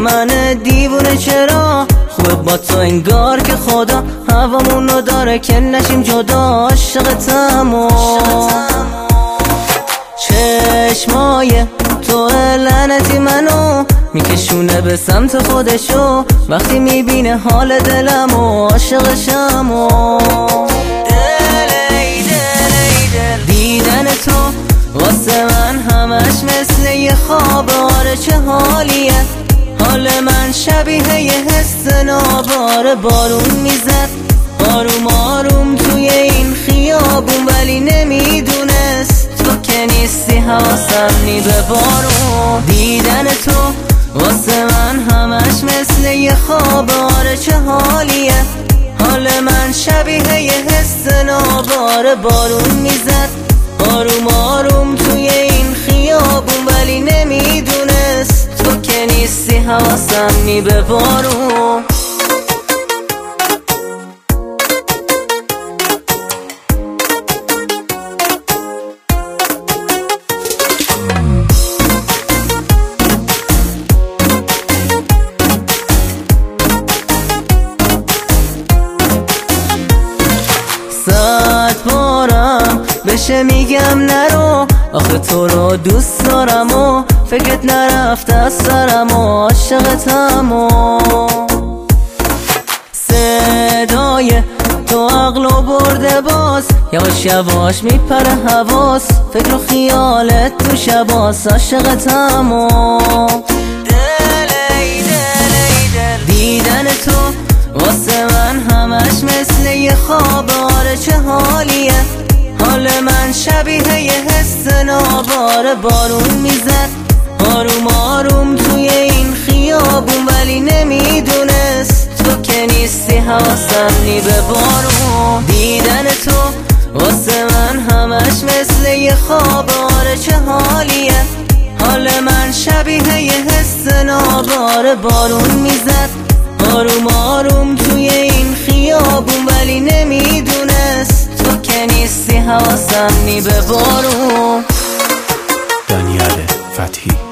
من دیوونه چرا خوبه با تو انگار که خدا هوامونو داره که نشیم جدا. عاشقتم چشمای تو لعنتی منو میکشونه به سمت خودشو وقتی میبینه حال دلمو. عاشقشم دیدن تو واسه من همش مثل یه خواب. آره چه حالیه حال من شبیه یه حس ناباره. بارون میزد آروم آروم توی این خیابون ولی نمیدونست تو که نیستی حواسم نی به بارون. دیدن تو واسه من همش مثل یه خواب. آره چه حالیه حال من شبیه یه حس ناباره. بارون میزد آروم آروم توی این خیابون ولی نمیدونست تو که نیستی حواسم نی به بارون. بارم بشه میگم نرو آخه تو رو دوست دارم و فکرت نرفته از سرم و عاشقتم. صدای تو عقلو برده باز یواش یواش میپره حواس فکر و خیالت تو شباس. عاشقتم دیدن تو واسه من همش مثل یه خواب. آره چه حالیه حال من شبیه یه حس ناباره. بارون میزد آروم آروم توی این خیابون ولی نمیدونست تو که نیستی حواسم نی به بارون. دیدن تو واسه من همش مثل یه خواب. آره چه حالیه حال من شبیه یه حس ناباره. بارون میزد آروم آروم توی این خیابون ولی نمیدونست تو که نیستی حواسم نی به بارون. دانیال فتحی